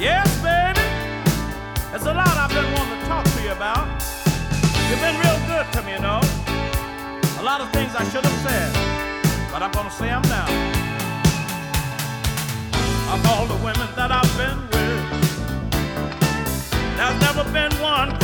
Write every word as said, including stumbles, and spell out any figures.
Yes, baby. There's a lot I've been wanting to talk to you about. You've been real good to me, you know. A lot of things I should have said, but I'm gonna say them now. Of all the women that I've been with, there's never been one